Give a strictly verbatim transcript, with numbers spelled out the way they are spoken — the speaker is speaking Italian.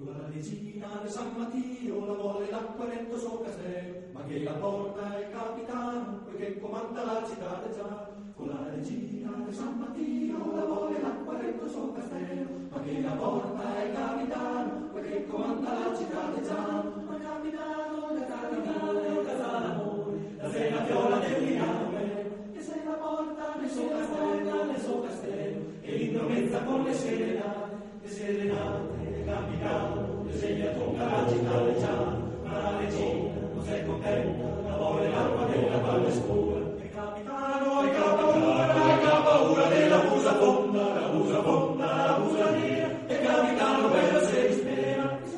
La regina di San Mattio la vuole l'acquaretto suo castello, ma che la porta il capitano, poiché comanda la città già. Con la regina di San Mattio la vuole l'acquaretto suo castello, ma che la porta